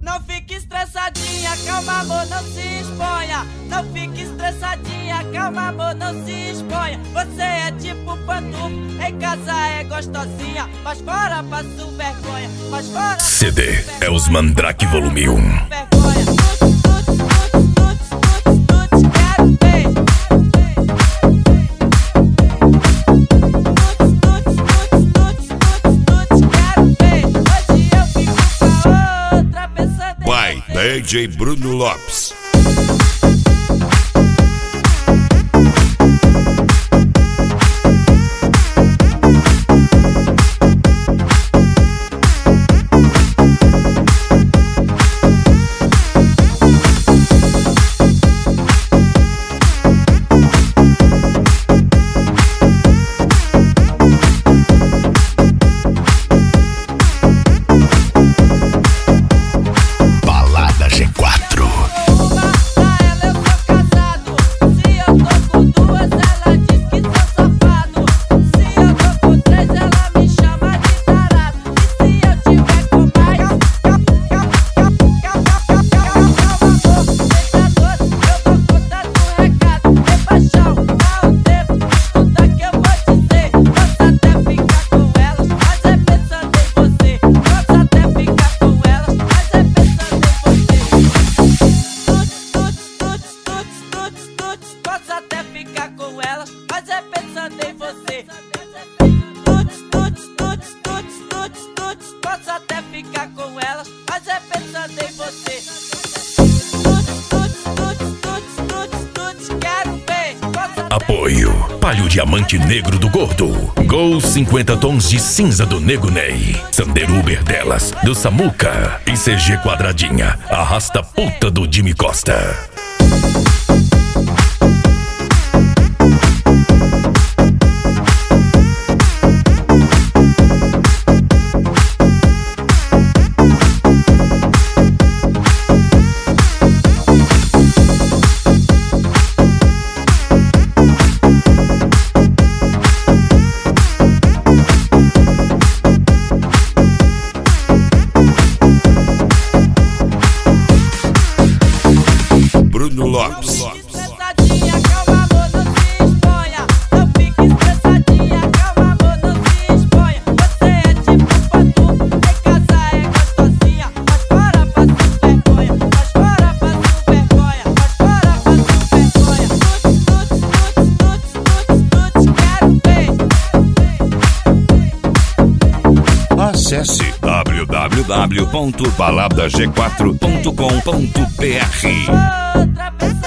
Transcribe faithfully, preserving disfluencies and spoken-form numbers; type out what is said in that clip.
Não fique estressadinha, calma amor, não se exponha. Não fique estressadinha, calma amor, não se exponha. Você é tipo pantufo, em casa é gostosinha, mas fora passo vergonha, mas fora C D é os Mandrake Volume um. vergonha. D J Bruno Lopes. Posso até ficar com elas, mas é pensando em você. Quero ver. Apoio Palio Diamante Negro do Gordo, Gol cinquenta Tons de Cinza do Nego Ney, Sandero Uber delas do Samuca e C G Quadradinha, Arrasta Puta do Jimmy Costa. Bruno Lopes. Estressadinha, calma amor, não se exponha. Não fique estressadinha, calma amor, não se exponha. Você é tipo pantufo, em casa é gostosinha, mas fora passo vergonha, mas fora passo vergonha, mas fora passo vergonha. Tuts, tuts, tuts, tuts, tuts, quero ver. Acesse w w w ponto balada g quatro ponto com ponto b r. Outra pessoa.